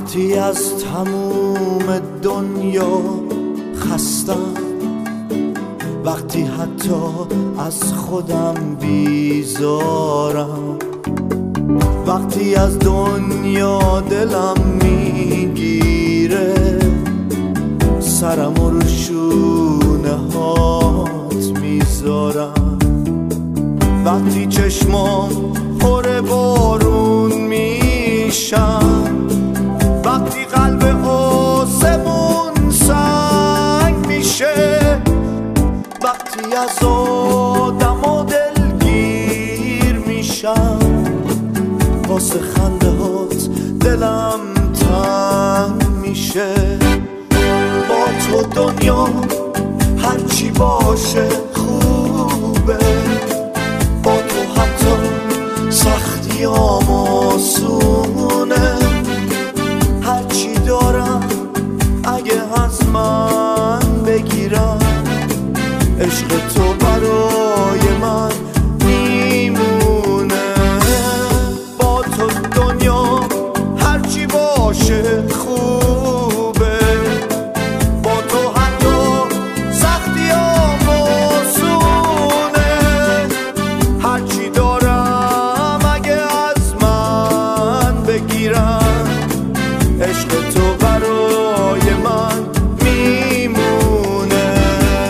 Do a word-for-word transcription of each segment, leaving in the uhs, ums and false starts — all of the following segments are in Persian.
وقتی از تموم دنیا خستم، وقتی حتی از خودم بیزارم، وقتی از دنیا دلم میگیره، سرم رو شونه هات میذارم، وقتی چشمام پر بارون میشن، وقتی قلب آسمون سنگ میشه، وقتی از آدم و دلگیر میشم، واسه خنده هات دلم تنگ میشه. با تو دنیا هرچی باشه خوبه، با تو حتی سختیام آسونه، هرچی دارم اگه از من بگیرم، عشق تو برای من میمونه. با تو دنیا هرچی باشه خوبه، با تو حتی سختیام آسونه، هرچی دارم اگه از من بگیرم، عشق تو برای من میمونه.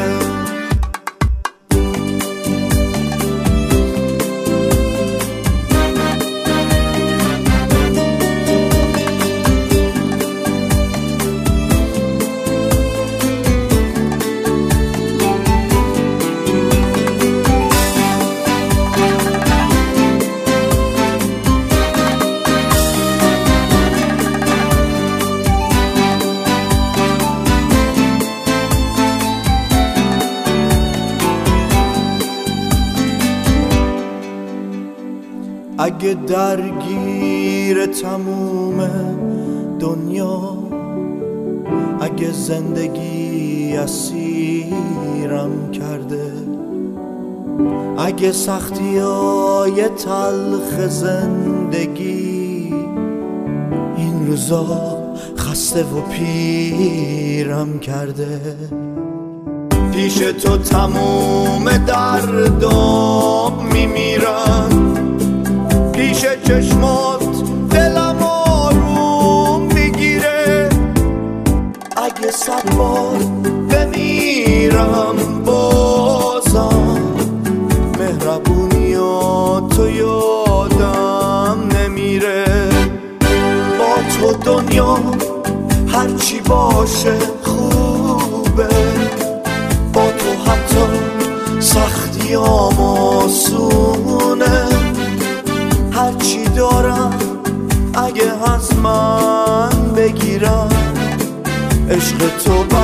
اگه درگیر تموم دنیا، اگه زندگی اسیرم کرده، اگه سختیای تلخ زندگی این روزا خسته و پیرم کرده، پیش تو تموم دردام میمیرم، پیش چشمات دلم آروم میگیره، اگه صد بار بمیرم بازم مهربونیاتو یادم نمیره. با تو دنیا هرچی باشه خوبه، با تو حتی سختیام آسونه، هرچی دارم اگه از من بگیرم، عشق تو